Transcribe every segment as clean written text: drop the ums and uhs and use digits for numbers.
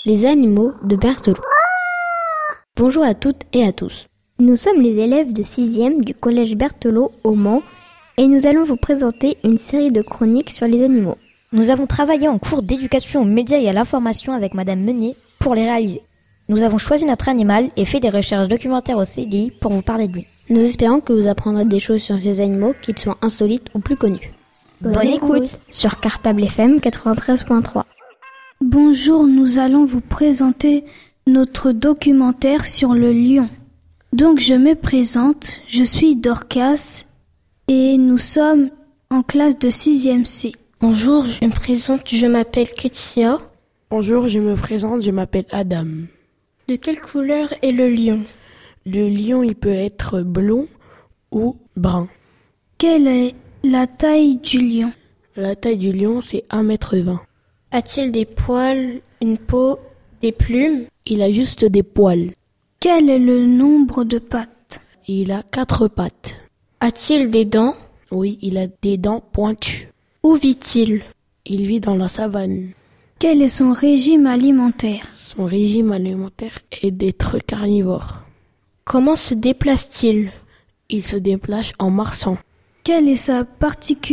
Les animaux de Berthelot. Bonjour à toutes et à tous. Nous sommes les élèves de 6e du collège Berthelot au Mans et nous allons vous présenter une série de chroniques sur les animaux. Nous avons travaillé en cours d'éducation aux médias et à l'information avec Madame Meunier pour les réaliser. Nous avons choisi notre animal et fait des recherches documentaires au CDI pour vous parler de lui. Nous espérons que vous apprendrez des choses sur ces animaux, qu'ils soient insolites ou plus connus. Bonne écoute sur Cartable FM 93.3. Bonjour, nous allons vous présenter notre documentaire sur le lion. Donc je me présente, je suis Dorcas et nous sommes en classe de 6e C. Bonjour, je me présente, je m'appelle Kétia. Bonjour, je me présente, je m'appelle Adam. De quelle couleur est le lion ? Le lion, il peut être blond ou brun. Quelle est la taille du lion ? La taille du lion, c'est 1,20 m. A-t-il des poils, une peau, des plumes ? Il a juste des poils. Quel est le nombre de pattes ? Il a 4 pattes. A-t-il des dents ? Oui, il a des dents pointues. Où vit-il ? Il vit dans la savane. Quel est son régime alimentaire ? Son régime alimentaire est d'être carnivore. Comment se déplace-t-il ? Il se déplace en marchant. Quelle est sa particularité ?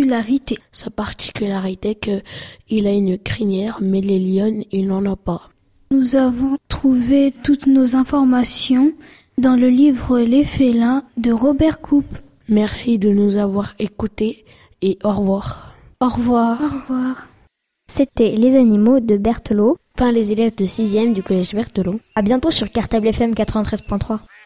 Sa particularité est qu'il a une crinière, mais les lions, il n'en a pas. Nous avons trouvé toutes nos informations dans le livre Les félins de Robert Coop. Merci de nous avoir écoutés et au revoir. Au revoir. Au revoir. C'était Les animaux de Berthelot Par les élèves de 6e du collège Berthelot. À bientôt sur Cartable FM 93.3.